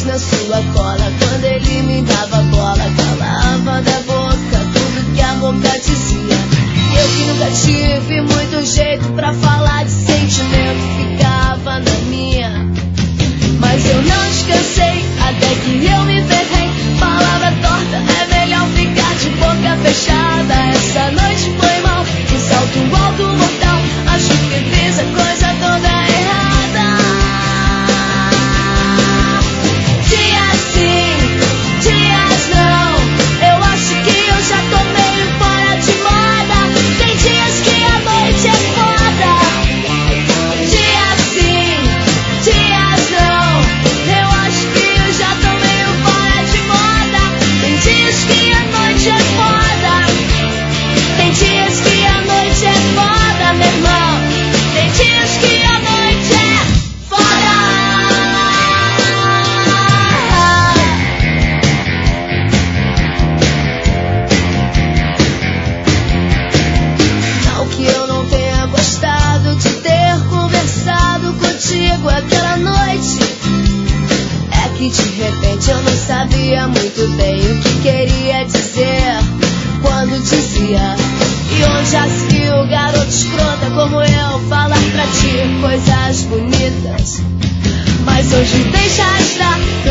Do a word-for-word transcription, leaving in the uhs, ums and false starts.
mais na sua cola. Quando ele me dava bola, calava da boca tudo que a boca dizia. Eu que nunca tive muito jeito pra falar de sentimento, ficava na minha. Mas eu não descansei até que eu me ferrei. Palavra torta, é melhor ficar de boca fechada. Essa noite foi mal, um salto alto mortal. Acho que fiz a coisa toda errada. Dias sim, dias não. Eu acho que eu já tô meio fora de moda. Tem dias que a noite é foda. Dias sim, dias não. Eu acho que eu já tô meio fora de moda. Tem dias que a noite é foda. Tem dias que a noite é foda, meu irmão. Tem dias que a noite é foda. Não que eu não tenha gostado de ter conversado contigo aquela noite. É que de repente eu não sabia muito bem o que queria dizer quando dizia. E onde já se viu garota escrota como eu falar pra ti coisas bonitas. Mas hoje deixa estar.